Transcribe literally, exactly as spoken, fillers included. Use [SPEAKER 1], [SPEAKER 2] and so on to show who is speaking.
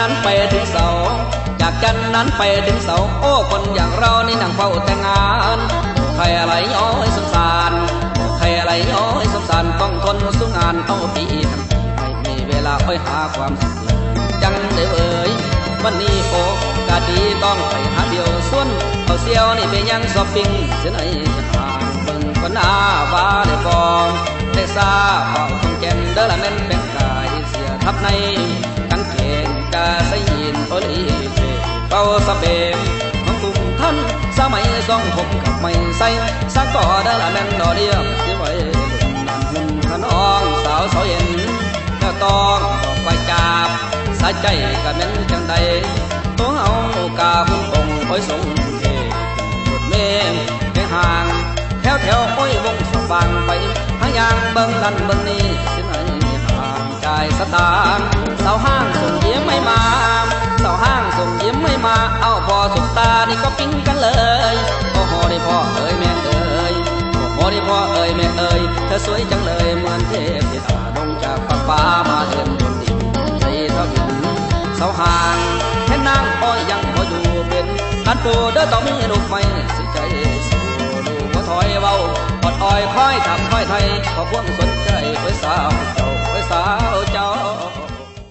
[SPEAKER 1] นั้นไปถึงเสาจากจันนั้นไปถึงเสาโอ้คนอย่างเรานี่นั่งเฝ้าแต่งานใครอะไรย้อยสงสารใครอะไรย้อยสงสารต้องทนสู้งานเอาปีทั้งปีไม่มีเวลาไปหาความสุขเลยจังได้เอ่ยวันนี้โอกาสดีต้องไปหาเดียวส่วนเอาเสียวนี่ไปยังสอบปิ้งเสียไหนห่างเบิ่งคนหน้าบ้าได้ฟองได้ซาเป่าคงแก่นเด้อละแม่นแบ่งกายเสียทับในกันเข่งกาใส่ยินโอลีเฟเป่าสเปมของกลุ่มท่านสมัยสองผมกับไม่ใส่สักก่อเด้อละแม่นดอเดียวที่ไว้หุ่นขนองสาวสาวเย็นแล้วต้องบอกไปจับสายใจกับแม่นจังใดตัวเอากาหุ่นตรงคอยส่งเทรถเมล์ไปห่างแถวแถวโอ้ยวงสว่างไปหายางเบิ่งนั่นเบิ่งนี่สิไหนห่างใจสตางสาวห้างส่งยิ้มไม่มาสาวห้างส่งยิ้มไม่มาเอาพอสุดตานี่ก็ปิ๊งกันเลยโอ้โหได้พ่อเอ๋ยแม่เอ๋ยโอ้โหได้พ่อเอ๋ยแม่เอ๋ยเธอสวยจังเลยเหมือนเทพธิดาลงจากฟ้าฟ้ามาเดินบนดินใจเท่าดินเสาห่างแค่นางอ้อยยังพออยู่เป็นอันปูเด้อต้องมีลูกไม่สิใจสู้ลูกก็ถอยเบาอดอ้อยคอยทำคอยไทยขอพวงสนใจไว้สาวเจ้าไว้สาวเจ้า